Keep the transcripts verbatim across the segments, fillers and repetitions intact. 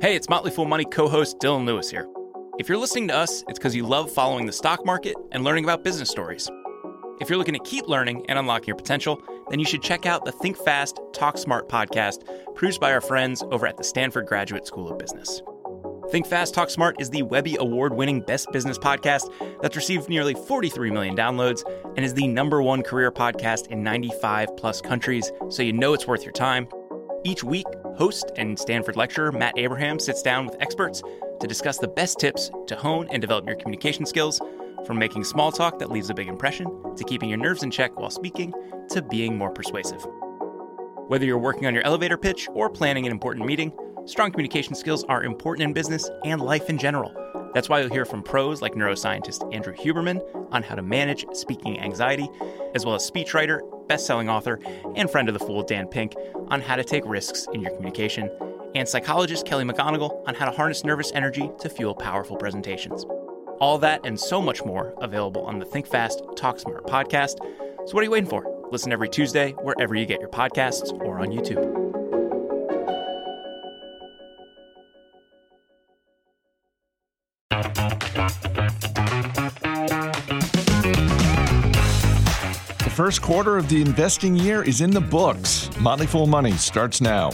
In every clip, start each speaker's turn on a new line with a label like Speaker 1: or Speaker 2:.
Speaker 1: Hey, it's Motley Fool Money co-host Dylan Lewis here. If you're listening to us, it's because you love following the stock market and learning about business stories. If you're looking to keep learning and unlocking your potential, then you should check out the Think Fast, Talk Smart podcast produced by our friends over at the Stanford Graduate School of Business. Think Fast, Talk Smart is the Webby Award-winning best business podcast that's received nearly forty-three million downloads and is the number one career podcast in ninety-five plus countries, so you know it's worth your time. Each week, host and Stanford lecturer Matt Abraham sits down with experts to discuss the best tips to hone and develop your communication skills, from making small talk that leaves a big impression, to keeping your nerves in check while speaking, to being more persuasive. Whether you're working on your elevator pitch or planning an important meeting, strong communication skills are important in business and life in general. That's why you'll hear from pros like neuroscientist Andrew Huberman on how to manage speaking anxiety, as well as speechwriter, best-selling author, and friend of the Fool Dan Pink on how to take risks in your communication, and psychologist Kelly McGonigal on how to harness nervous energy to fuel powerful presentations. All that and so much more available on the Think Fast, Talk Smart podcast. So what are you waiting for? Listen every Tuesday wherever you get your podcasts or on YouTube.
Speaker 2: The first quarter of the investing year is in the books. Motley Fool Money starts now.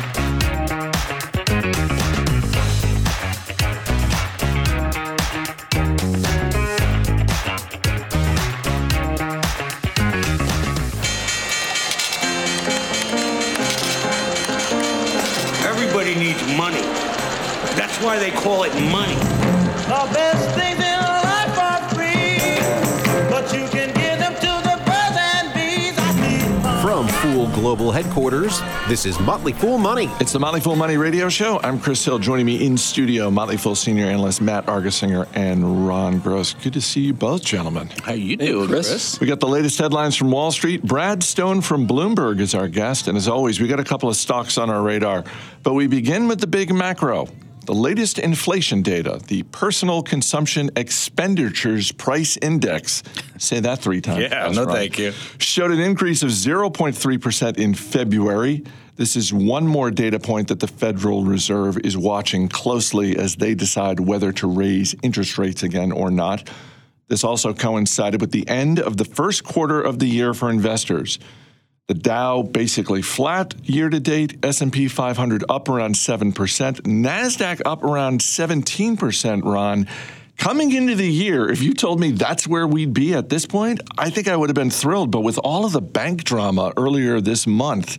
Speaker 3: Everybody needs money. That's why they call it money.
Speaker 4: The best things in life are free, but you can give them to the birds and bees.
Speaker 5: From Fool Global Headquarters, this is Motley Fool Money.
Speaker 2: It's the Motley Fool Money radio show. I'm Chris Hill. Joining me in studio, Motley Fool senior analyst Matt Argersinger and Ron Gross. Good to see you both, gentlemen.
Speaker 6: How you doing, Chris? Chris?
Speaker 2: We got the latest headlines from Wall Street. Brad Stone from Bloomberg is our guest. And as always, we got a couple of stocks on our radar. But we begin with the big macro. The latest inflation data, the Personal Consumption Expenditures Price Index, say that three times.
Speaker 6: Yeah, no
Speaker 2: right,
Speaker 6: thank you.
Speaker 2: showed an increase of zero point three percent in February. This is one more data point that the Federal Reserve is watching closely as they decide whether to raise interest rates again or not. This also coincided with the end of the first quarter of the year for investors. The Dow basically flat year to date, S and P five hundred up around seven percent, NASDAQ up around seventeen percent, Ron. Coming into the year, if you told me that's where we'd be at this point, I think I would have been thrilled. But with all of the bank drama earlier this month,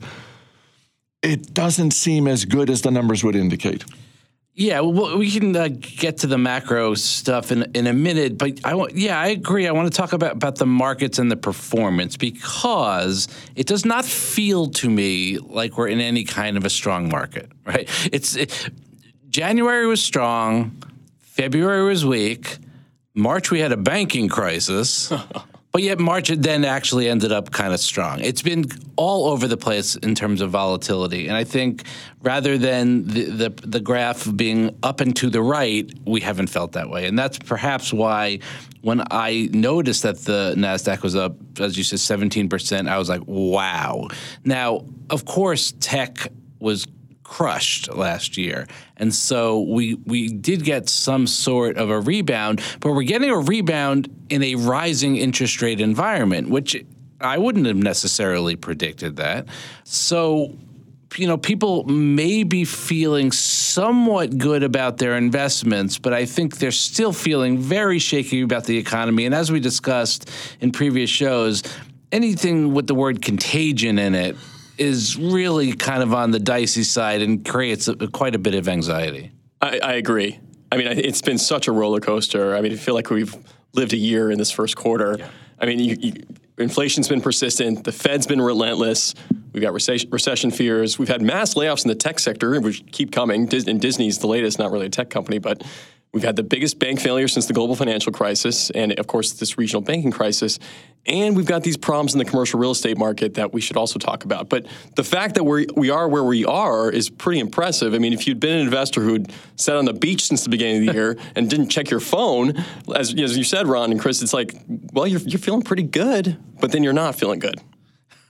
Speaker 2: it doesn't seem as good as the numbers would indicate.
Speaker 6: Yeah, well, we can uh, get to the macro stuff in in a minute, but I want, yeah, I agree. I want to talk about, about the markets and the performance because it does not feel to me like we're in any kind of a strong market, right? It's it, January was strong, February was weak, March we had a banking crisis. But yet March then actually ended up kind of strong. It's been all over the place in terms of volatility. And I think rather than the, the, the graph being up and to the right, we haven't felt that way. And that's perhaps why when I noticed that the NASDAQ was up, as you said, seventeen percent, I was like, wow. Now, of course, tech was crushed last year. And so we we did get some sort of a rebound, but we're getting a rebound in a rising interest rate environment, which I wouldn't have necessarily predicted that. So, you know, people may be feeling somewhat good about their investments, but I think they're still feeling very shaky about the economy. And as we discussed in previous shows, anything with the word contagion in it is really kind of on the dicey side and creates a, quite a bit of anxiety.
Speaker 7: I, I agree. I mean, it's been such a roller coaster. I mean, I feel like we've lived a year in this first quarter. Yeah. I mean, you, you, inflation's been persistent. The Fed's been relentless. We've got recession, recession fears. We've had mass layoffs in the tech sector, which keep coming. Dis- and Disney's the latest, not really a tech company, but we've had the biggest bank failure since the global financial crisis and, of course, this regional banking crisis. And we've got these problems in the commercial real estate market that we should also talk about. But the fact that we we are where we are is pretty impressive. I mean, if you'd been an investor who'd sat on the beach since the beginning of the year and didn't check your phone, as, as you said, Ron and Chris, it's like, well, you're, you're feeling pretty good, but then you're not feeling good.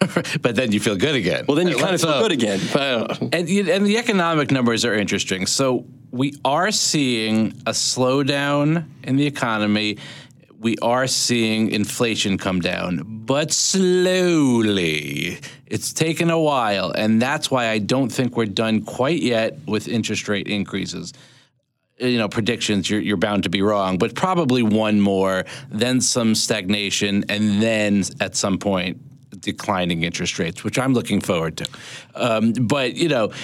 Speaker 6: but then you feel good again.
Speaker 7: Well, then you kind of feel
Speaker 6: So-
Speaker 7: good again. But I don't know.
Speaker 6: And, you- and the economic numbers are interesting. So we are seeing a slowdown in the economy. We are seeing inflation come down, but slowly. It's taken a while, and that's why I don't think we're done quite yet with interest rate increases. You know, predictions, you're, you're bound to be wrong, but probably one more, then some stagnation, and then at some point, declining interest rates, which I'm looking forward to. Um, but, you know,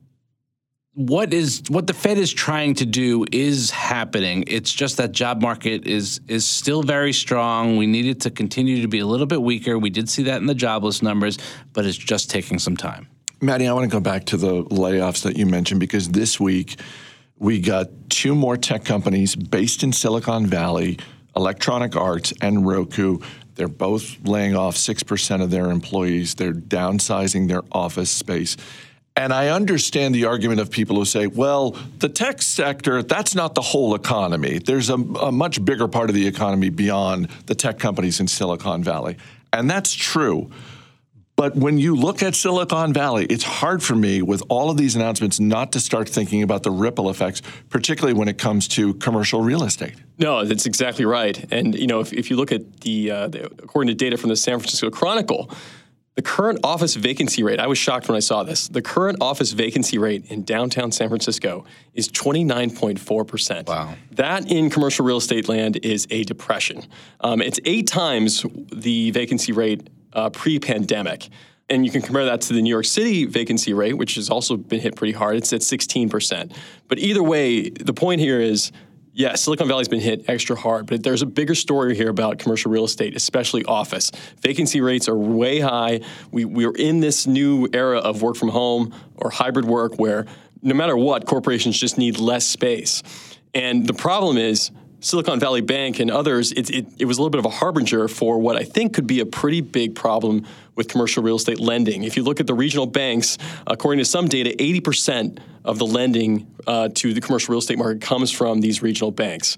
Speaker 6: what is what the Fed is trying to do is happening. It's just that job market is is still very strong. We need it to continue to be a little bit weaker. We did see that in the jobless numbers, but it's just taking some time.
Speaker 2: Maddie, I want to go back to the layoffs that you mentioned, because this week we got two more tech companies based in Silicon Valley, Electronic Arts and Roku. They're both laying off six percent of their employees. They're downsizing their office space. And I understand the argument of people who say, well, the tech sector, that's not the whole economy. There's a, a much bigger part of the economy beyond the tech companies in Silicon Valley. And that's true. But when you look at Silicon Valley, it's hard for me with all of these announcements not to start thinking about the ripple effects, particularly when it comes to commercial real estate.
Speaker 7: No, that's exactly right. And, you know, if, if you look at the, uh, the, according to data from the San Francisco Chronicle, the current office vacancy rate, I was shocked when I saw this. The current office vacancy rate in downtown San Francisco is twenty-nine point four percent.
Speaker 6: Wow.
Speaker 7: That in commercial real estate land is a depression. Um, it's eight times the vacancy rate uh, pre-pandemic. And you can compare that to the New York City vacancy rate, which has also been hit pretty hard. It's at sixteen percent. But either way, the point here is, yeah, Silicon Valley's been hit extra hard, but there's a bigger story here about commercial real estate, especially office. Vacancy rates are way high. We, we're in this new era of work from home or hybrid work where no matter what, corporations just need less space. And the problem is Silicon Valley Bank and others, it, it, it was a little bit of a harbinger for what I think could be a pretty big problem with commercial real estate lending. If you look at the regional banks, according to some data, eighty percent of the lending uh, to the commercial real estate market comes from these regional banks.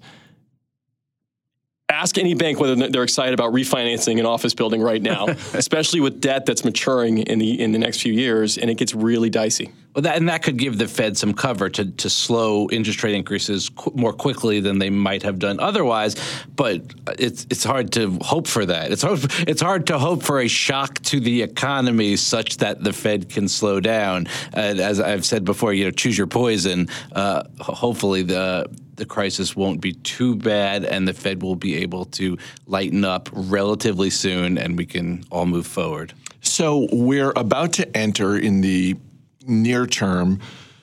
Speaker 7: Ask any bank whether they're excited about refinancing an office building right now, especially with debt that's maturing in the in the next few years, and it gets really dicey.
Speaker 6: Well, that, and that could give the Fed some cover to, to slow interest rate increases qu- more quickly than they might have done otherwise. But it's it's hard to hope for that. It's hard, it's hard to hope for a shock to the economy such that the Fed can slow down. And as I've said before, you know, choose your poison. Uh, hopefully the the crisis won't be too bad, and the Fed will be able to lighten up relatively soon, and we can all move forward.
Speaker 2: So we're about to enter in the near term,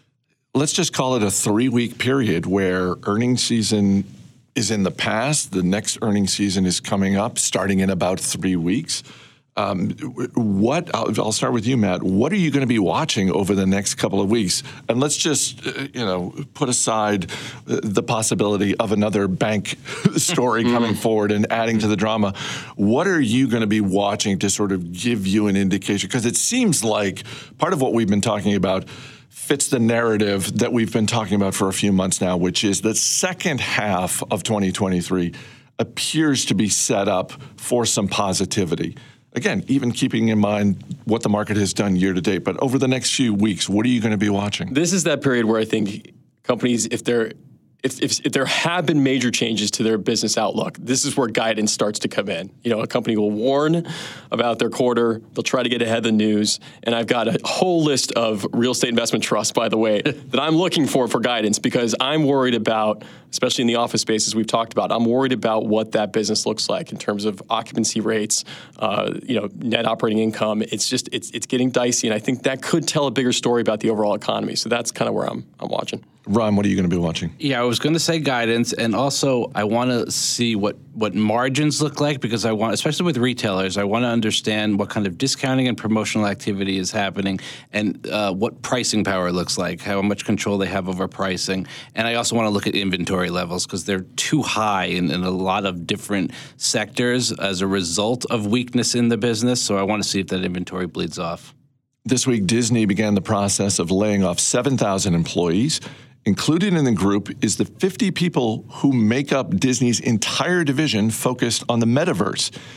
Speaker 2: let's just call it a three-week period where earnings season is in the past. The next earnings season is coming up, starting in about three weeks. Um, what I'll, I'll start with you, Matt. What are you going to be watching over the next couple of weeks? And let's just, uh, you know, put aside the possibility of another bank story coming forward and adding to the drama. What are you going to be watching to sort of give you an indication? Because it seems like part of what we've been talking about fits the narrative that we've been talking about for a few months now, which is the second half of twenty twenty-three appears to be set up for some positivity. Again, even keeping in mind what the market has done year to date, but over the next few weeks, what are you going to be watching?
Speaker 7: This is that period where I think companies, if they're If, if, if there have been major changes to their business outlook, this is where guidance starts to come in. You know, a company will warn about their quarter. They'll try to get ahead of the news. And I've got a whole list of real estate investment trusts, by the way, that I'm looking for for guidance because I'm worried about, especially in the office space, as we've talked about, I'm worried about what that business looks like in terms of occupancy rates, uh, you know, net operating income. It's just, it's it's getting dicey. And I think that could tell a bigger story about the overall economy. So that's kind of where I'm I'm watching.
Speaker 2: Ron, what are you going to be watching?
Speaker 6: Yeah, I was going to say guidance, and also I want to see what, what margins look like because I want, especially with retailers, I want to understand what kind of discounting and promotional activity is happening and uh, what pricing power looks like, how much control they have over pricing. And I also want to look at inventory levels because they're too high in, in a lot of different sectors as a result of weakness in the business. So I want to see if that inventory bleeds off.
Speaker 2: This week, Disney began the process of laying off seven thousand employees. Included in the group is the fifty people who make up Disney's entire division focused on the metaverse.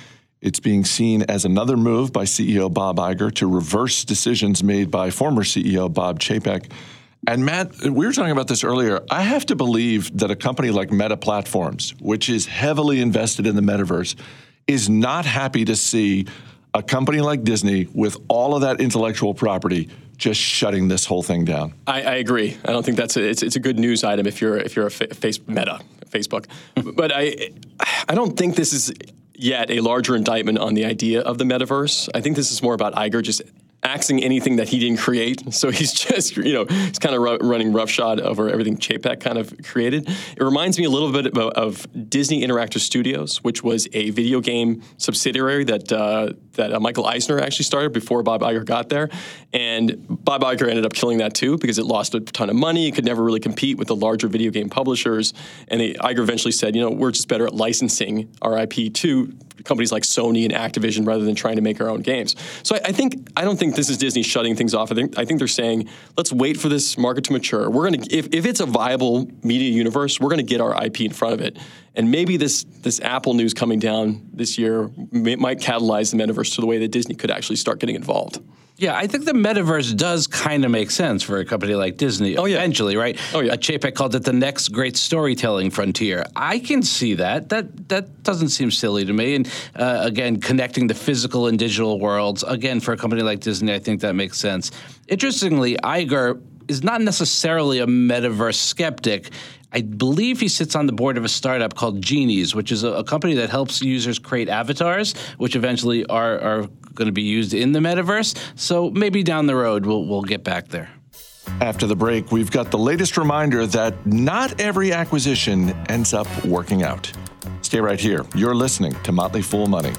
Speaker 2: It's being seen as another move by C E O Bob Iger to reverse decisions made by former C E O Bob Chapek. And Matt, we were talking about this earlier. I have to believe that a company like Meta Platforms, which is heavily invested in the metaverse, is not happy to see a company like Disney with all of that intellectual property just shutting this whole thing down.
Speaker 7: I, I agree. I don't think that's a, it's, it's a good news item if you're if you're a fa- face Meta Facebook. But I I don't think this is yet a larger indictment on the idea of the metaverse. I think this is more about Iger just axing anything that he didn't create. So he's just, you know, he's kind of ru- running roughshod over everything Chapek kind of created. It reminds me a little bit of, of Disney Interactive Studios, which was a video game subsidiary that uh, that uh, Michael Eisner actually started before Bob Iger got there. And Bob Iger ended up killing that too because it lost a ton of money. It could never really compete with the larger video game publishers. And they, Iger eventually said, you know, we're just better at licensing our I P to companies like Sony and Activision rather than trying to make our own games. So I, I think I don't think this is Disney shutting things off. I think I think they're saying, let's wait for this market to mature. We're gonna if, if it's a viable media universe, we're gonna get our I P in front of it. And maybe this this Apple news coming down this year may, might catalyze the metaverse to the way that Disney could actually start getting involved.
Speaker 6: Yeah, I think the metaverse does kind of make sense for a company like Disney
Speaker 7: oh, yeah.
Speaker 6: eventually, right?
Speaker 7: Oh, yeah.
Speaker 6: Uh, Chapek called it the next great storytelling frontier. I can see that. That that doesn't seem silly to me. And uh, again, connecting the physical and digital worlds, again, for a company like Disney, I think that makes sense. Interestingly, Iger is not necessarily a metaverse skeptic. I believe he sits on the board of a startup called Genies, which is a, a company that helps users create avatars, which eventually are, are going to be used in the metaverse. So maybe down the road, we'll, we'll get back there.
Speaker 2: After the break, we've got the latest reminder that not every acquisition ends up working out. Stay right here. You're listening to Motley Fool Money.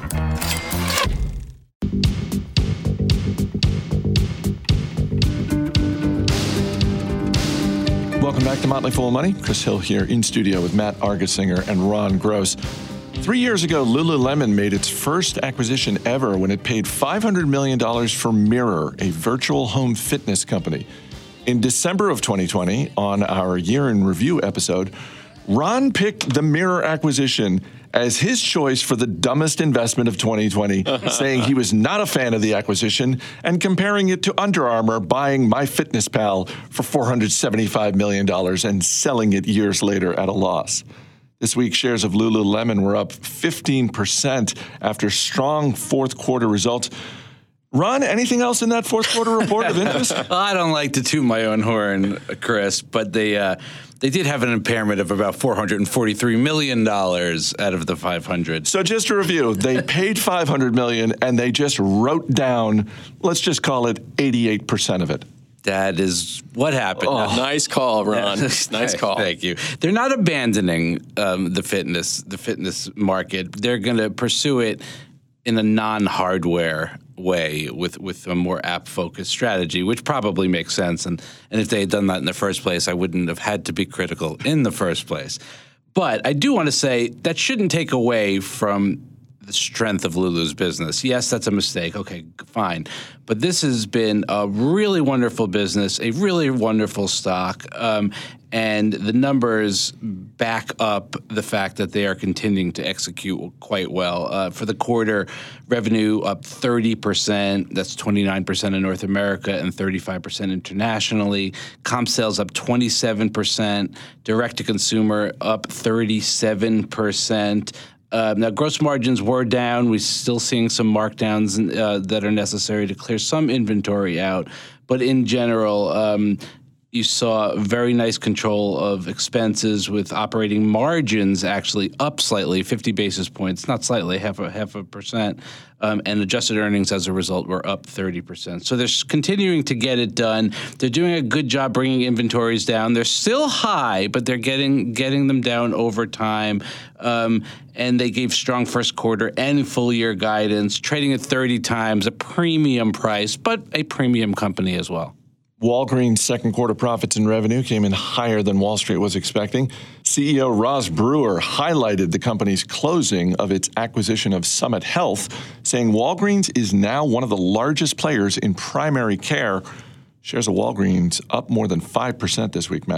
Speaker 2: Welcome back to Motley Fool Money. Chris Hill here in studio with Matt Argersinger and Ron Gross. Three years ago, Lululemon made its first acquisition ever when it paid five hundred million dollars for Mirror, a virtual home fitness company. In December of twenty twenty, on our Year in Review episode, Ron picked the Mirror acquisition as his choice for the dumbest investment of twenty twenty, saying he was not a fan of the acquisition and comparing it to Under Armour buying MyFitnessPal for four hundred seventy-five million dollars and selling it years later at a loss. This week, shares of Lululemon were up fifteen percent after strong fourth quarter results. Ron, anything else in that fourth quarter report of interest?
Speaker 6: Well, I don't like to toot my own horn, Chris, but they uh, they did have an impairment of about four hundred forty-three million dollars out of the five hundred.
Speaker 2: So just to review, they paid five hundred million dollars and they just wrote down, let's just call it eighty-eight percent of it.
Speaker 6: That is what happened.
Speaker 7: Oh, nice call, Ron. Nice call.
Speaker 6: Thank you. They're not abandoning um, the fitness the fitness market. They're going to pursue it in a non-hardware way with, with a more app-focused strategy, which probably makes sense. And, and if they had done that in the first place, I wouldn't have had to be critical in the first place. But I do want to say that shouldn't take away from the strength of Lulu's business. Yes, that's a mistake. Okay, fine. But this has been a really wonderful business, a really wonderful stock, um, and the numbers back up the fact that they are continuing to execute quite well. Uh, for the quarter, revenue up thirty percent. That's twenty-nine percent in North America and thirty-five percent internationally. Comp sales up twenty-seven percent. Direct-to-consumer up thirty-seven percent. Uh, now, gross margins were down. We're still seeing some markdowns uh, that are necessary to clear some inventory out. But in general, um, you saw very nice control of expenses with operating margins actually up slightly, fifty basis points, not slightly, half a half a percent. Um, and adjusted earnings as a result were up thirty percent. So they're continuing to get it done. They're doing a good job bringing inventories down. They're still high, but they're getting getting them down over time. Um, and they gave strong first quarter and full year guidance, trading at thirty times, a premium price, but a premium company as well.
Speaker 2: Walgreens' second quarter profits and revenue came in higher than Wall Street was expecting. C E O Roz Brewer highlighted the company's closing of its acquisition of Summit Health, saying Walgreens is now one of the largest players in primary care. Shares of Walgreens up more than five percent this week, Matt.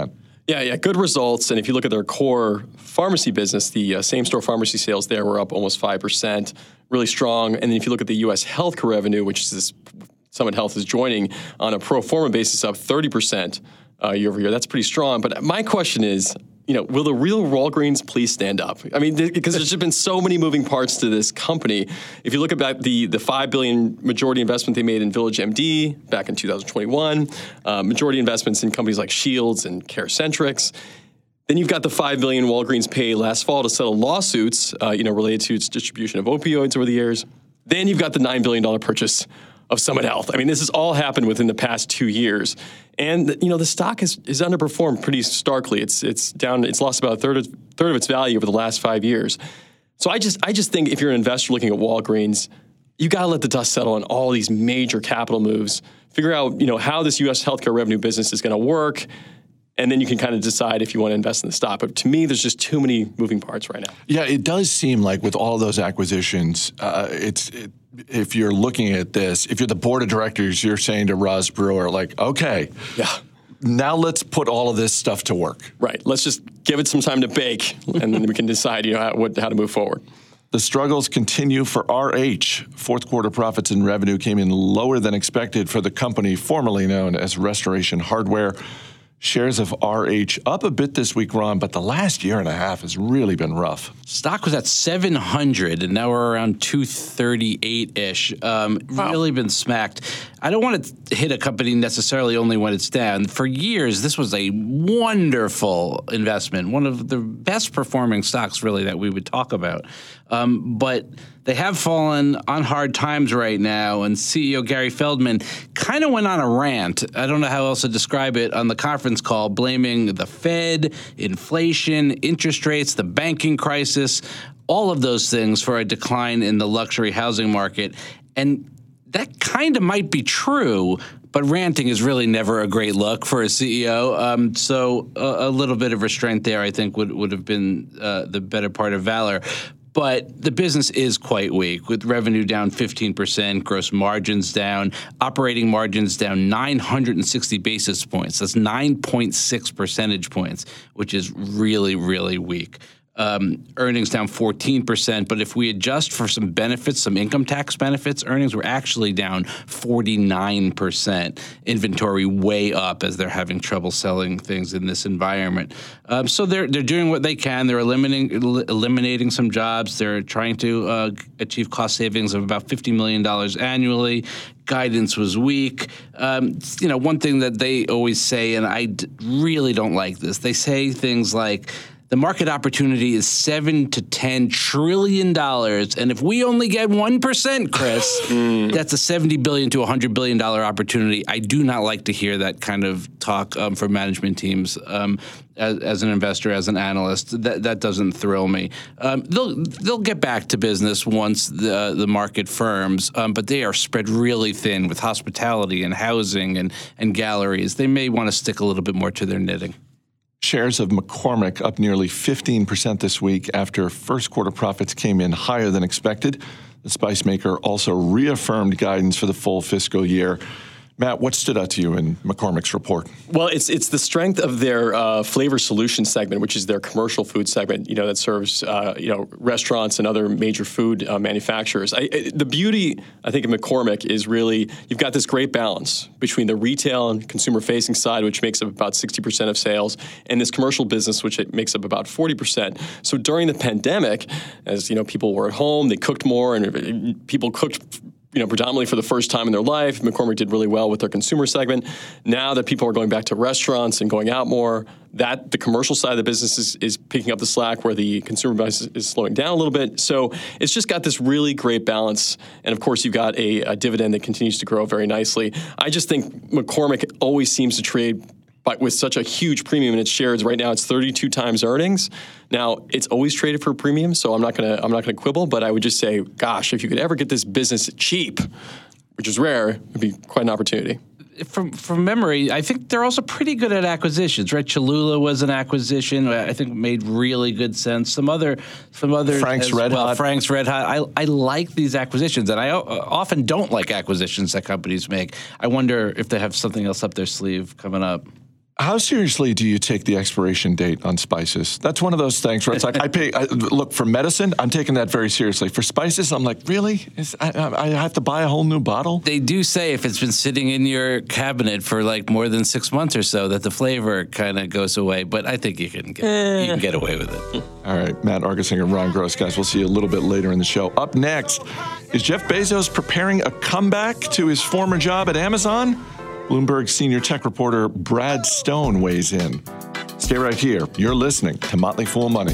Speaker 7: Yeah, yeah, good results. And if you look at their core pharmacy business, the uh, same-store pharmacy sales there were up almost five percent, really strong. And then if you look at the U S healthcare revenue, which is this Summit Health is joining, on a pro forma basis up thirty percent uh, year over year. That's pretty strong. But my question is, you know, will the real Walgreens please stand up? I mean, th- because there's just been so many moving parts to this company. If you look about the the five billion dollars majority investment they made in Village M D back in two thousand twenty-one, uh, majority investments in companies like Shields and CareCentrix. Then you've got the five billion dollars Walgreens paid last fall to settle lawsuits, uh, you know, related to its distribution of opioids over the years. Then you've got the nine billion dollars purchase of Summit Health. I mean, this has all happened within the past two years. And, you know, the stock has, is underperformed pretty starkly. It's it's down, it's lost about a third of, third of its value over the last five years. So I just I just think if you're an investor looking at Walgreens, you got to let the dust settle on all these major capital moves. Figure out, you know, how this U S healthcare revenue business is going to work, and then you can kind of decide if you want to invest in the stock. But to me, there's just too many moving parts right now.
Speaker 2: Yeah, it does seem like with all those acquisitions, uh, it's it, if you're looking at this, if you're the board of directors, you're saying to Roz Brewer, like, okay,
Speaker 7: yeah,
Speaker 2: now let's put all of this stuff to work.
Speaker 7: Right. Let's just give it some time to bake, and then we can decide, you know, how, what, how to move forward.
Speaker 2: The struggles continue for R H. Fourth quarter profits and revenue came in lower than expected for the company formerly known as Restoration Hardware. Shares of R H up a bit this week, Ron, but the last year and a half has really been rough.
Speaker 6: Stock was at seven hundred, and now we're around two thirty-eight-ish. Um, wow. Really been smacked. I don't want to hit a company necessarily only when it's down. For years, this was a wonderful investment, one of the best performing stocks, really, that we would talk about. Um, but they have fallen on hard times right now, and C E O Gary Feldman kind of went on a rant. I don't know how else to describe it on the conference call, blaming the Fed, inflation, interest rates, the banking crisis, all of those things for a decline in the luxury housing market. And that kind of might be true, but ranting is really never a great look for a C E O. Um, so a, a little bit of restraint there, I think, would, would have been uh, the better part of valor. But the business is quite weak, with revenue down fifteen percent, gross margins down, operating margins down nine hundred sixty basis points. That's nine point six percentage points, which is really, really weak. Um, earnings down fourteen percent, but if we adjust for some benefits, some income tax benefits, earnings were actually down forty-nine percent. Inventory way up as they're having trouble selling things in this environment. Um, so they're they're doing what they can. They're eliminating eliminating some jobs. They're trying to uh, achieve cost savings of about fifty million dollars annually. Guidance was weak. Um, you know, one thing that they always say, and I d- really don't like this, they say things like, the market opportunity is seven to ten trillion dollars, and if we only get one percent, Chris, mm. that's a seventy billion to a hundred billion dollar opportunity. I do not like to hear that kind of talk um, from management teams. Um, as, as an investor, as an analyst, that that doesn't thrill me. Um, they'll they'll get back to business once the the market firms, um, but they are spread really thin with hospitality and housing and and galleries. They may want to stick a little bit more to their knitting.
Speaker 2: Shares of McCormick up nearly fifteen percent this week after first quarter profits came in higher than expected. The spice maker also reaffirmed guidance for the full fiscal year. Matt, what stood out to you in McCormick's report?
Speaker 7: Well, it's it's the strength of their uh, flavor solutions segment, which is their commercial food segment, you know, that serves, uh, you know, restaurants and other major food uh, manufacturers. I, I, the beauty, I think, of McCormick is really you've got this great balance between the retail and consumer-facing side, which makes up about sixty percent of sales, and this commercial business, which it makes up about forty percent. So during the pandemic, as, you know, people were at home, they cooked more, and people cooked you know, predominantly for the first time in their life. McCormick did really well with their consumer segment. Now that people are going back to restaurants and going out more, that the commercial side of the business is, is picking up the slack where the consumer business is slowing down a little bit. So it's just got this really great balance. And of course, you've got a, a dividend that continues to grow very nicely. I just think McCormick always seems to trade but with such a huge premium in its shares. Right now, it's thirty-two times earnings. Now, it's always traded for a premium, so I'm not gonna I'm not gonna quibble. But I would just say, gosh, if you could ever get this business cheap, which is rare, it'd be quite an opportunity.
Speaker 6: From from memory, I think they're also pretty good at acquisitions, right? Cholula was an acquisition. I think made really good sense. Some other, some other
Speaker 2: Frank's Red
Speaker 6: well,
Speaker 2: Hot.
Speaker 6: Frank's Red Hot. I I like these acquisitions, and I o- often don't like acquisitions that companies make. I wonder if they have something else up their sleeve coming up.
Speaker 2: How seriously do you take the expiration date on spices? That's one of those things where it's like, I pay, I, look, for medicine, I'm taking that very seriously. For spices, I'm like, really? Is, I, I have to buy a whole new bottle?
Speaker 6: They do say if it's been sitting in your cabinet for like more than six months or so, that the flavor kind of goes away. But I think you can get, eh. you can get away with it.
Speaker 2: All right, Matt Argersinger and Ron Gross, guys, we'll see you a little bit later in the show. Up next, is Jeff Bezos preparing a comeback to his former job at Amazon? Bloomberg senior tech reporter Brad Stone weighs in. Stay right here. You're listening to Motley Fool Money.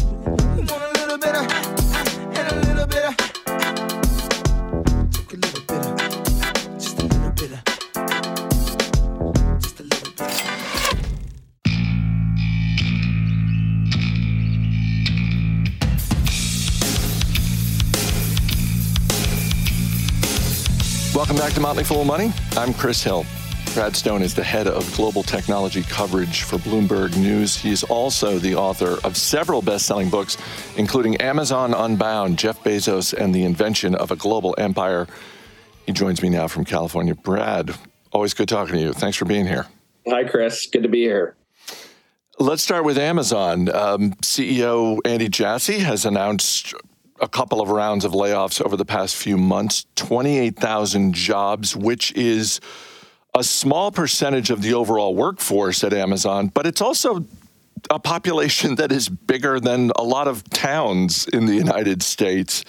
Speaker 2: Welcome back to Motley Fool Money. I'm Chris Hill. Brad Stone is the head of global technology coverage for Bloomberg News. He is also the author of several best-selling books, including Amazon Unbound, Jeff Bezos, and the Invention of a Global Empire. He joins me now from California. Brad, always good talking to you. Thanks for being here.
Speaker 8: Hi, Chris. Good to be here.
Speaker 2: Let's start with Amazon. Um, C E O Andy Jassy has announced a couple of rounds of layoffs over the past few months, twenty-eight thousand jobs, which is a small percentage of the overall workforce at Amazon, but it's also a population that is bigger than a lot of towns in the United States.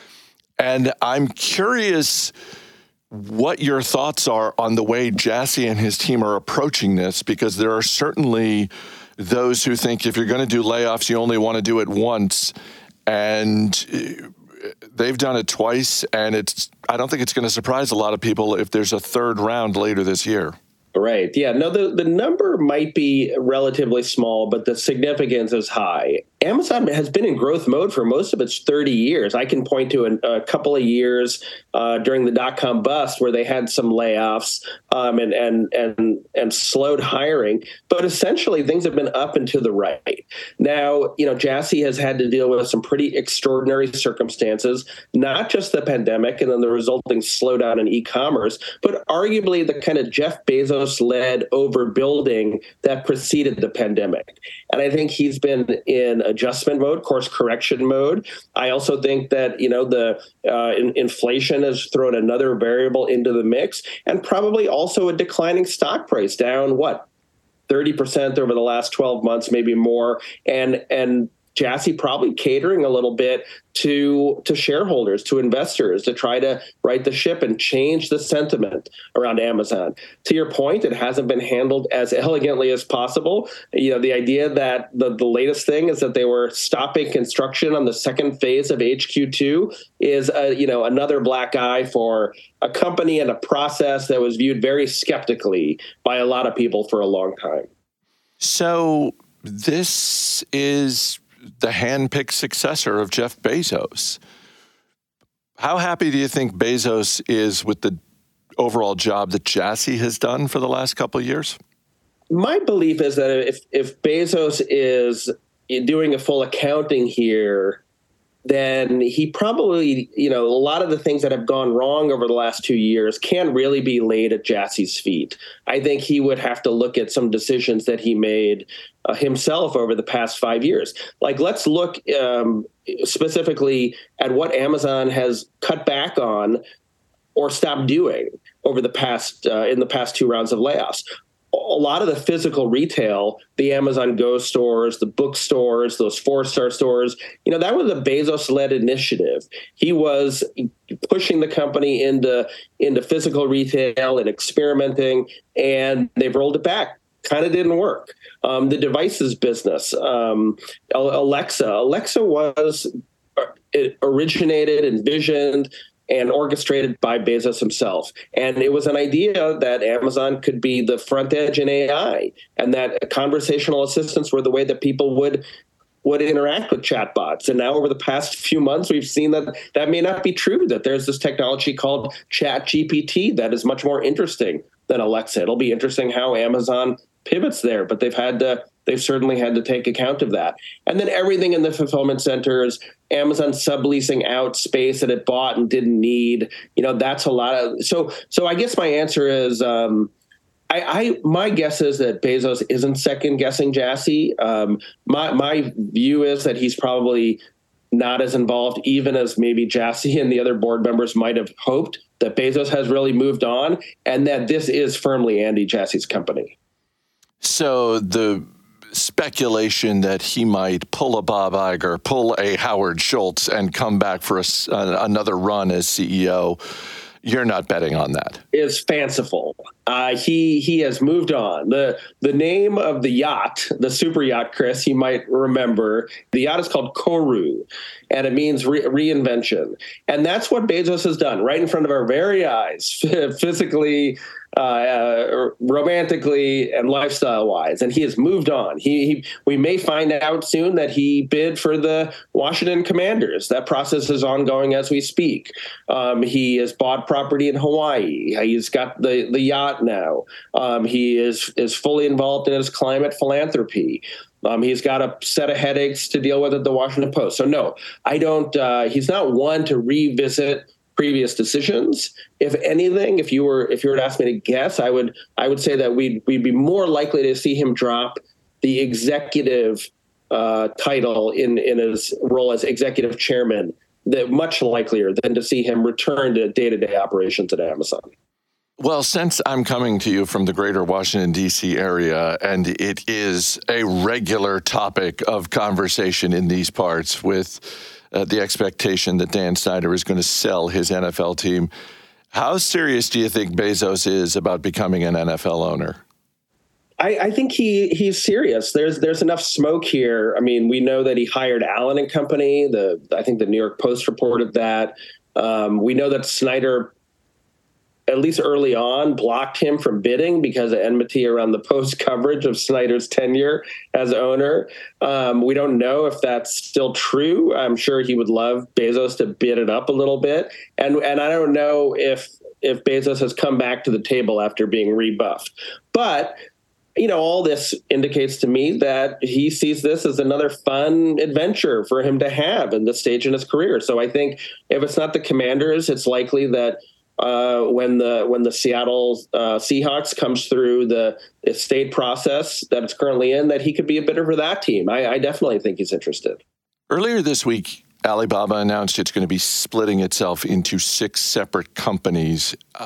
Speaker 2: And I'm curious what your thoughts are on the way Jassy and his team are approaching this, because there are certainly those who think if you're going to do layoffs, you only want to do it once. And they've done it twice, and it's I don't think it's going to surprise a lot of people if there's a third round later this year.
Speaker 8: Right. Yeah. No, the, the number might be relatively small, but the significance is high. Amazon has been in growth mode for most of its thirty years. I can point to a, a couple of years uh, during the dot-com bust where they had some layoffs um, and, and and and slowed hiring. But essentially, things have been up and to the right. Now, you know, Jassy has had to deal with some pretty extraordinary circumstances, not just the pandemic and then the resulting slowdown in e-commerce, but arguably the kind of Jeff Bezos-led overbuilding that preceded the pandemic. And I think he's been in adjustment mode, course correction mode. I also think that, you know, the uh, in, inflation has thrown another variable into the mix, and probably also a declining stock price, down, what, thirty percent over the last twelve months, maybe more. And, and Jassy probably catering a little bit to to shareholders, to investors, to try to right the ship and change the sentiment around Amazon. To your point, it hasn't been handled as elegantly as possible. You know, the idea that the, the latest thing is that they were stopping construction on the second phase of H Q two is, a, you know, another black eye for a company and a process that was viewed very skeptically by a lot of people for a long time.
Speaker 2: So this is the hand-picked successor of Jeff Bezos. How happy do you think Bezos is with the overall job that Jassy has done for the last couple of years?
Speaker 8: My belief is that if, if Bezos is doing a full accounting here, then he probably, you know, a lot of the things that have gone wrong over the last two years can't really be laid at Jassy's feet. I think he would have to look at some decisions that he made uh, himself over the past five years. Like, let's look um, specifically at what Amazon has cut back on or stopped doing over the past, uh, in the past two rounds of layoffs. A lot of the physical retail, the Amazon Go stores, the bookstores, those four-star stores, you know, that was a Bezos-led initiative. He was pushing the company into, into physical retail and experimenting, and they've rolled it back. Kind of didn't work. Um, the devices business, um, Alexa, Alexa was it originated, envisioned, and orchestrated by Bezos himself. And it was an idea that Amazon could be the front edge in A I, and that conversational assistants were the way that people would would interact with chatbots. And now over the past few months, we've seen that that may not be true, that there's this technology called ChatGPT that is much more interesting than Alexa. It'll be interesting how Amazon pivots there, but they've had to They've certainly had to take account of that. And then everything in the fulfillment centers, Amazon subleasing out space that it bought and didn't need, you know, that's a lot of, so, so I guess my answer is, um, I, I my guess is that Bezos isn't second guessing Jassy. Um, my my view is that he's probably not as involved, even as maybe Jassy and the other board members might have hoped. That Bezos has really moved on, and that this is firmly Andy Jassy's company.
Speaker 2: So the speculation that he might pull a Bob Iger, pull a Howard Schultz, and come back for a, uh, another run as C E O, you're not betting on that.
Speaker 8: Is fanciful. Uh, he he has moved on. The the name of the yacht, the super yacht, Chris, you might remember, the yacht is called Koru, and it means re- reinvention. And that's what Bezos has done right in front of our very eyes, physically, uh, uh, romantically, and lifestyle-wise. And he has moved on. He, he we may find out soon that he bid for the Washington Commanders. That process is ongoing as we speak. Um, he has bought property in Hawaii. He's got the, the yacht now. Um, he is is fully involved in his climate philanthropy. Um, he's got a set of headaches to deal with at the Washington Post. So no, I don't. Uh, he's not one to revisit previous decisions. If anything, if you were if you were to ask me to guess, I would I would say that we'd we'd be more likely to see him drop the executive uh, title in in his role as executive chairman. That much likelier than to see him return to day-to-day operations at Amazon.
Speaker 2: Well, since I'm coming to you from the greater Washington, D C area, and it is a regular topic of conversation in these parts with uh, the expectation that Dan Snyder is going to sell his N F L team, how serious do you think Bezos is about becoming an N F L owner?
Speaker 8: I, I think he he's serious. There's there's enough smoke here. I mean, we know that he hired Allen and Company. The I think the New York Post reported that. Um, we know that Snyder, at least early on, blocked him from bidding because of enmity around the Post coverage of Snyder's tenure as owner. Um, we don't know if that's still true. I'm sure he would love Bezos to bid it up a little bit. And and I don't know if if Bezos has come back to the table after being rebuffed. But you know, all this indicates to me that he sees this as another fun adventure for him to have in this stage in his career. So I think if it's not the Commanders, it's likely that uh, when the when the Seattle uh, Seahawks comes through the estate process that it's currently in, that he could be a bidder for that team. I, I definitely think he's interested.
Speaker 2: Earlier this week, Alibaba announced it's going to be splitting itself into six separate companies. Uh,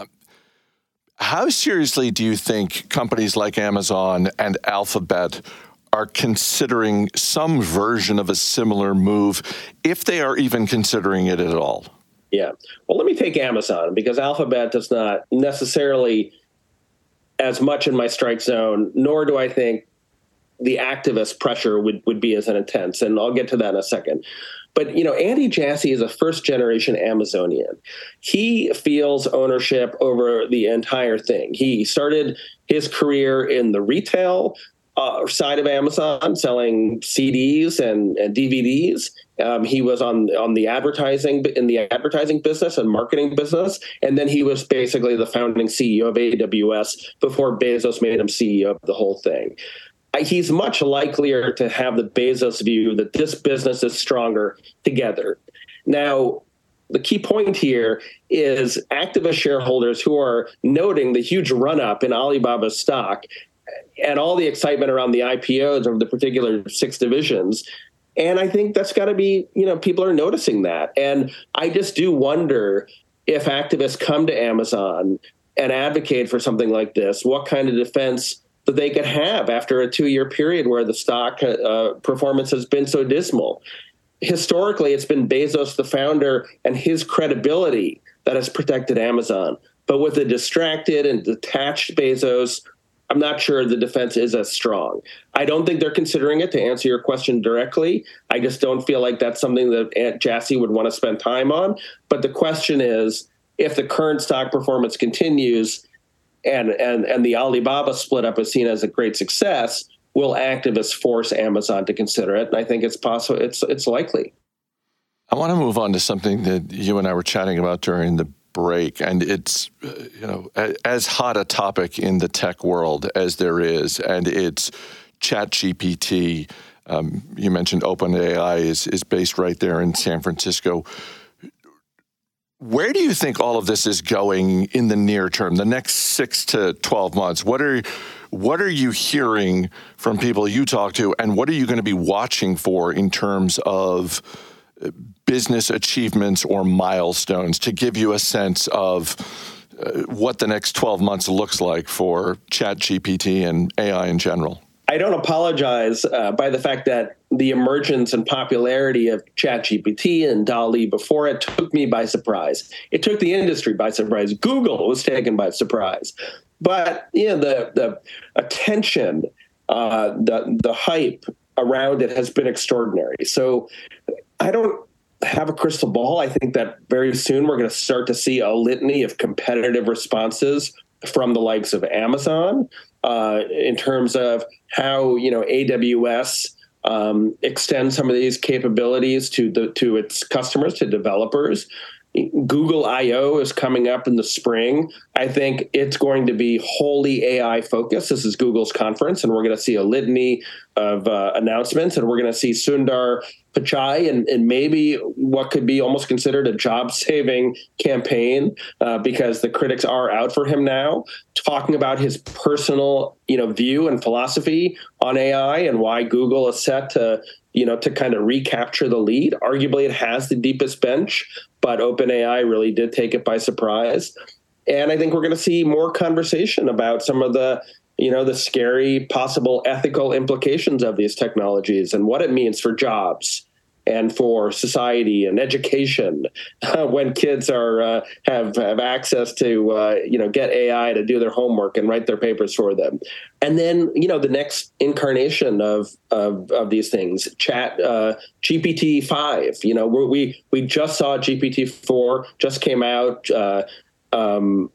Speaker 2: How seriously do you think companies like Amazon and Alphabet are considering some version of a similar move, if they are even considering it at all?
Speaker 8: Yeah. Well, let me take Amazon, because Alphabet is not necessarily as much in my strike zone, nor do I think the activist pressure would, would be as intense. And I'll get to that in a second. But, you know, Andy Jassy is a first-generation Amazonian. He feels ownership over the entire thing. He started his career in the retail uh, side of Amazon, selling C Ds and, and D V Ds. Um, he was on on the advertising in the advertising business and marketing business, and then he was basically the founding C E O of A W S before Bezos made him C E O of the whole thing. He's much likelier to have the Bezos view that this business is stronger together. Now, the key point here is activist shareholders who are noting the huge run-up in Alibaba's stock and all the excitement around the I P Os of the particular six divisions. And I think that's got to be, you know, people are noticing that. And I just do wonder if activists come to Amazon and advocate for something like this, what kind of defense that they could have after a two-year period where the stock uh, performance has been so dismal. Historically, it's been Bezos, the founder, and his credibility that has protected Amazon. But with a distracted and detached Bezos, I'm not sure the defense is as strong. I don't think they're considering it, to answer your question directly. I just don't feel like that's something that Aunt Jassy would want to spend time on. But the question is, if the current stock performance continues, And, and and the Alibaba split up is seen as a great success, will activists force Amazon to consider it? And I think it's possible. It's it's likely.
Speaker 2: I want to move on to something that you and I were chatting about during the break, and it's uh, you know as hot a topic in the tech world as there is, and it's ChatGPT. Um, you mentioned OpenAI is is based right there in San Francisco. Where do you think all of this is going in the near term, the next six to twelve months? What are what are you hearing from people you talk to, and what are you going to be watching for in terms of business achievements or milestones to give you a sense of uh, what the next twelve months looks like for ChatGPT and A I in general?
Speaker 8: I don't apologize uh, by the fact that the emergence and popularity of ChatGPT and DALL-E before it took me by surprise. It took the industry by surprise. Google was taken by surprise. But you know, the the attention, uh, the the hype around it has been extraordinary. So I don't have a crystal ball. I think that very soon we're going to start to see a litany of competitive responses from the likes of Amazon uh, in terms of how, you know, A W S um, extends some of these capabilities to the to its customers, to developers. Google I O is coming up in the spring. I think it's going to be wholly A I focused. This is Google's conference, and we're going to see a litany of uh, announcements, and we're going to see Sundar Pichai and, and maybe what could be almost considered a job-saving campaign uh, because the critics are out for him now, talking about his personal, you know, view and philosophy on A I and why Google is set to, you know, to kind of recapture the lead. Arguably, it has the deepest bench, but OpenAI really did take it by surprise. And I think we're going to see more conversation about some of the, you know, the scary possible ethical implications of these technologies and what it means for jobs and for society and education uh, when kids are uh, have have access to uh, you know get A I to do their homework and write their papers for them. And then, you know, the next incarnation of of, of these things, Chat uh, G P T five. You know, we we just saw G P T four just came out. Uh, um,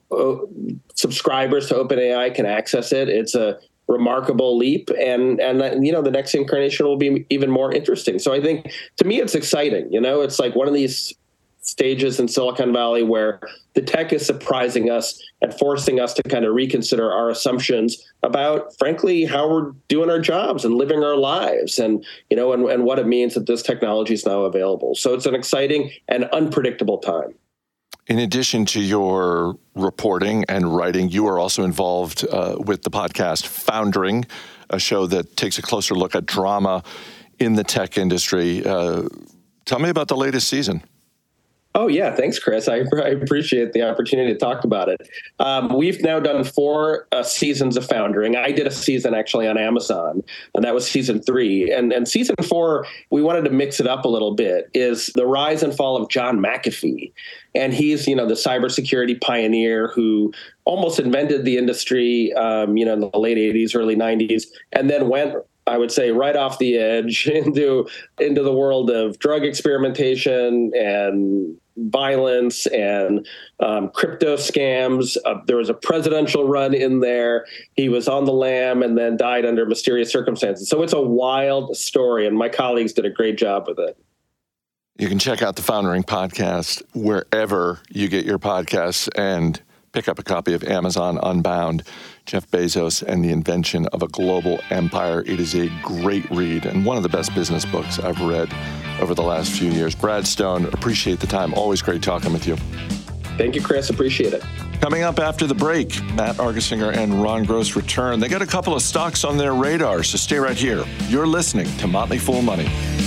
Speaker 8: subscribers to OpenAI can access it. It's a remarkable leap, and and you know the next incarnation will be even more interesting. So I think, to me, it's exciting. You know, it's like one of these stages in Silicon Valley where the tech is surprising us and forcing us to kind of reconsider our assumptions about, frankly, how we're doing our jobs and living our lives, and you know, and, and what it means that this technology is now available. So it's an exciting and unpredictable time.
Speaker 2: In addition to your reporting and writing, you are also involved uh, with the podcast Foundering, a show that takes a closer look at drama in the tech industry. Uh, tell me about the latest season.
Speaker 8: Oh, yeah. Thanks, Chris. I, I appreciate the opportunity to talk about it. Um, we've now done four uh, seasons of Foundering. I did a season actually on Amazon, and that was season three. And, and season four, we wanted to mix it up a little bit, is the rise and fall of John McAfee. And he's, you know, the cybersecurity pioneer who almost invented the industry, um, you know, in the late eighties, early nineties, and then went, I would say, right off the edge into into the world of drug experimentation and violence and um, crypto scams. Uh, there was a presidential run in there. He was on the lam and then died under mysterious circumstances. So it's a wild story, and my colleagues did a great job with it.
Speaker 2: You can check out the Foundering podcast wherever you get your podcasts and pick up a copy of Amazon Unbound, Jeff Bezos and the Invention of a Global Empire. It is a great read and one of the best business books I've read over the last few years. Brad Stone, appreciate the time. Always great talking with you.
Speaker 8: Thank you, Chris. Appreciate it.
Speaker 2: Coming up after the break, Matt Argersinger and Ron Gross return. They got a couple of stocks on their radar, so stay right here. You're listening to Motley Fool Money.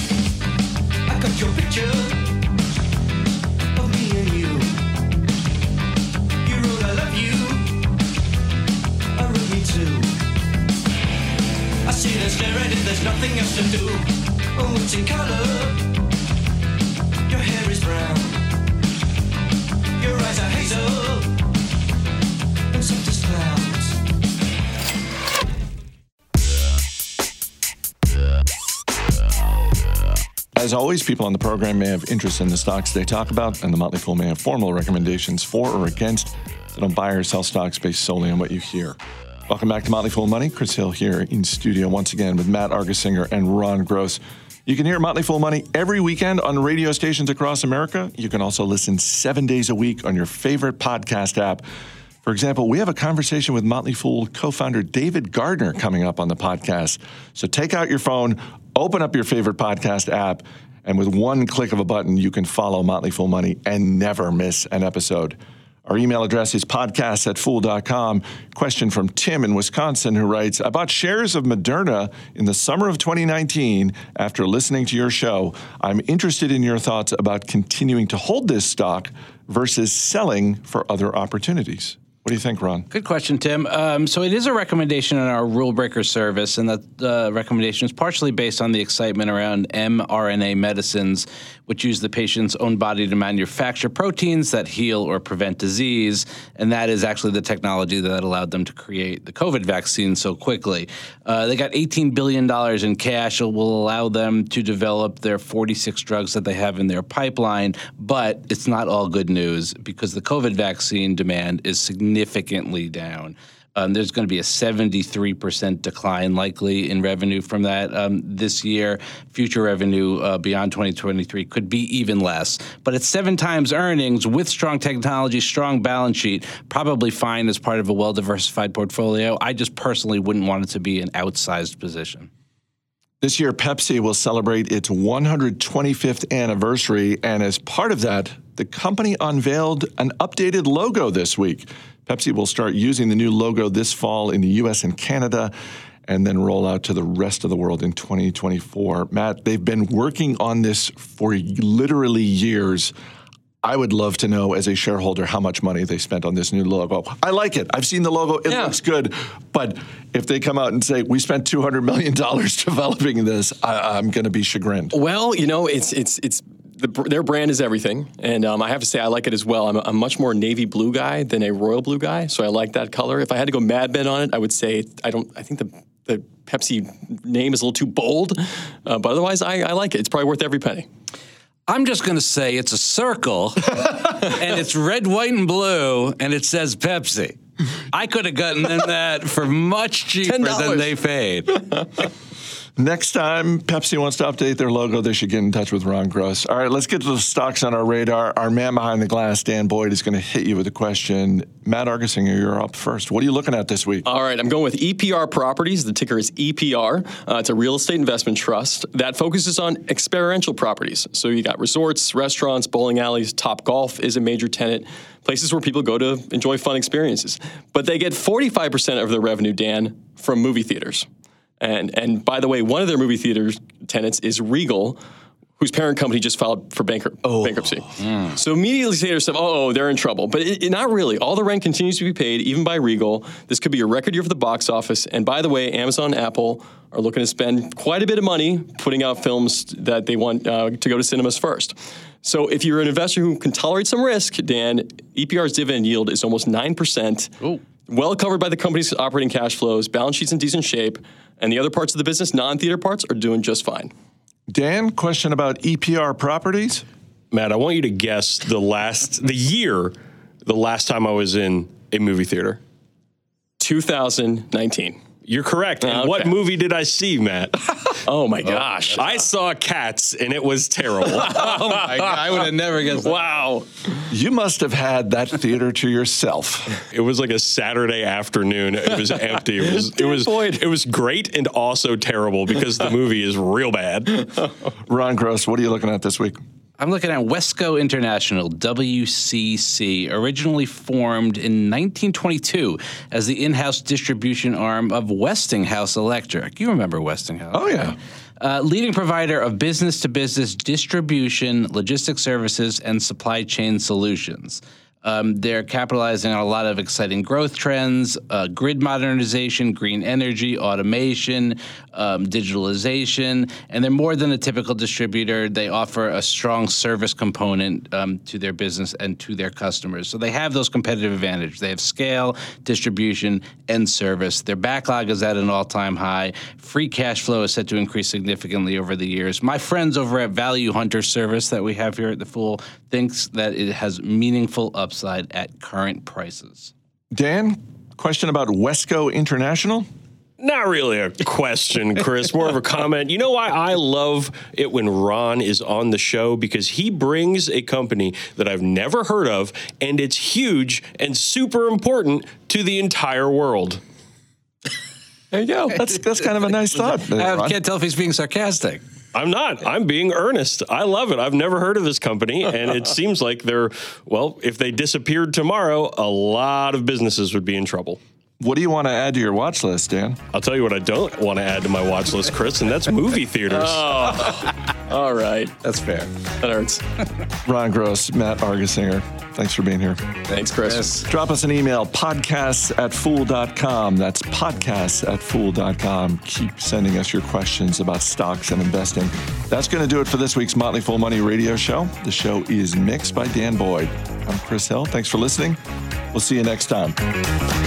Speaker 4: I got your picture of me and you. You wrote I love you, I wrote me too. I see and stare at it, there's nothing else to do. Oh, it's in color, your hair is brown, your eyes are hazel, and soft as clouds.
Speaker 2: As always, people on the program may have interest in the stocks they talk about, and the Motley Fool may have formal recommendations for or against. They don't buy or sell stocks based solely on what you hear. Welcome back to Motley Fool Money. Chris Hill here in studio once again with Matt Argersinger and Ron Gross. You can hear Motley Fool Money every weekend on radio stations across America. You can also listen seven days a week on your favorite podcast app. For example, we have a conversation with Motley Fool co-founder David Gardner coming up on the podcast. So take out your phone, open up your favorite podcast app, And with one click of a button, you can follow Motley Fool Money and never miss an episode. Our email address is podcast at fool dot com. Question from Tim in Wisconsin, who writes, I bought shares of Moderna in the summer of twenty nineteen after listening to your show. I'm interested in your thoughts about continuing to hold this stock versus selling for other opportunities. What do you think, Ron?
Speaker 6: Good question, Tim. Um, so it is a recommendation in our Rule Breaker service, and that uh, recommendation is partially based on the excitement around mRNA medicines, which use the patient's own body to manufacture proteins that heal or prevent disease, and that is actually the technology that allowed them to create the COVID vaccine so quickly. Uh, they got eighteen billion dollars in cash. It will allow them to develop their forty-six drugs that they have in their pipeline, but it's not all good news because the COVID vaccine demand is significant. significantly down. Um, there's going to be a seventy-three percent decline likely in revenue from that um, this year. Future revenue uh, beyond twenty twenty-three could be even less. But at seven times earnings with strong technology, strong balance sheet, probably fine as part of a well-diversified portfolio. I just personally wouldn't want it to be an outsized position.
Speaker 2: This year, Pepsi will celebrate its one hundred twenty-fifth anniversary, and as part of that, the company unveiled an updated logo this week. Pepsi will start using the new logo this fall in the U S and Canada and then roll out to the rest of the world in twenty twenty-four. Matt, they've been working on this for literally years. I would love to know, as a shareholder, how much money they spent on this new logo. I like it. I've seen the logo. It yeah. looks good. But if they come out and say, we spent two hundred million dollars developing this, I, I'm going to be chagrined.
Speaker 7: Well, you know, it's it's it's the, their brand is everything. And um, I have to say, I like it as well. I'm a, I'm much more navy blue guy than a royal blue guy. So I like that color. If I had to go Mad Men on it, I would say I don't. I think the the Pepsi name is a little too bold. Uh, but otherwise, I, I like it. It's probably worth every penny.
Speaker 6: I'm just going to say it's a circle, and it's red, white, and blue, and it says Pepsi. I could have gotten them that for much cheaper ten dollars than they paid.
Speaker 2: Next time Pepsi wants to update their logo, they should get in touch with Ron Gross. All right, let's get to the stocks on our radar. Our man behind the glass, Dan Boyd, is going to hit you with a question. Matt Argersinger, you're up first. What are you looking at this week?
Speaker 7: All right, I'm going with E P R Properties. The ticker is E P R. Uh, it's a real estate investment trust that focuses on experiential properties. So you got resorts, restaurants, bowling alleys. Topgolf is a major tenant. Places where people go to enjoy fun experiences. But they get forty-five percent of their revenue, Dan, from movie theaters. And and by the way, one of their movie theater tenants is Regal, whose parent company just filed for bankrupt, oh. bankruptcy. Mm. So immediately say to yourself, oh, they're in trouble. But it, it, not really. All the rent continues to be paid, even by Regal. This could be a record year for the box office. And by the way, Amazon and Apple are looking to spend quite a bit of money putting out films that they want uh, to go to cinemas first. So if you're an investor who can tolerate some risk, Dan, E P R's dividend yield is almost nine percent. Ooh. Well covered by the company's operating cash flows, balance sheet's in decent shape, and the other parts of the business, non-theater parts, are doing just fine.
Speaker 2: Dan, question about E P R Properties?
Speaker 9: Matt, I want you to guess the last, the year, the last time I was in a movie theater.
Speaker 7: two thousand nineteen.
Speaker 9: You're correct. And
Speaker 7: okay.
Speaker 9: What movie did I see, Matt?
Speaker 7: Oh, my gosh.
Speaker 9: Oh, I saw Cats, and it was terrible.
Speaker 6: Oh, my God. I would have never guessed that.
Speaker 7: Wow.
Speaker 2: You must have had that theater to yourself.
Speaker 9: It was like a Saturday afternoon. It was empty. It was it was it was great and also terrible because the movie is real bad.
Speaker 2: Ron Gross, what are you looking at this week?
Speaker 6: I'm looking at Wesco International, W C C, originally formed in nineteen twenty-two as the in-house distribution arm of Westinghouse Electric. You remember Westinghouse?
Speaker 2: Oh, yeah.
Speaker 6: Right? Uh, leading provider of business-to-business distribution, logistics services, and supply chain solutions. Um, they're capitalizing on a lot of exciting growth trends, uh, grid modernization, green energy, automation, um, digitalization, and they're more than a typical distributor. They offer a strong service component um, to their business and to their customers. So they have those competitive advantages. They have scale, distribution, and service. Their backlog is at an all-time high. Free cash flow is set to increase significantly over the years. My friends over at Value Hunter Service that we have here at The Fool thinks that it has meaningful upside at current prices.
Speaker 2: Dan, question about Wesco International?
Speaker 9: Not really a question, Chris. More of a comment. You know why I love it when Ron is on the show? Because he brings a company that I've never heard of, and it's huge and super important to the entire world.
Speaker 7: There you go.
Speaker 2: That's that's kind of a nice thought.
Speaker 6: I can't tell if he's being sarcastic.
Speaker 9: I'm not. I'm being earnest. I love it. I've never heard of this company, and it seems like they're, well, if they disappeared tomorrow, a lot of businesses would be in trouble.
Speaker 2: What do you want to add to your watch list, Dan?
Speaker 9: I'll tell you what I don't want to add to my watch list, Chris, and that's movie theaters.
Speaker 7: Oh, all right.
Speaker 6: That's fair.
Speaker 7: That hurts.
Speaker 2: Ron Gross, Matt Argesinger, thanks for being here.
Speaker 7: Thanks, Chris.
Speaker 2: Drop us an email, podcasts at fool dot com. That's podcasts at fool dot com. Keep sending us your questions about stocks and investing. That's going to do it for this week's Motley Fool Money radio show. The show is mixed by Dan Boyd. I'm Chris Hill. Thanks for listening. We'll see you next time.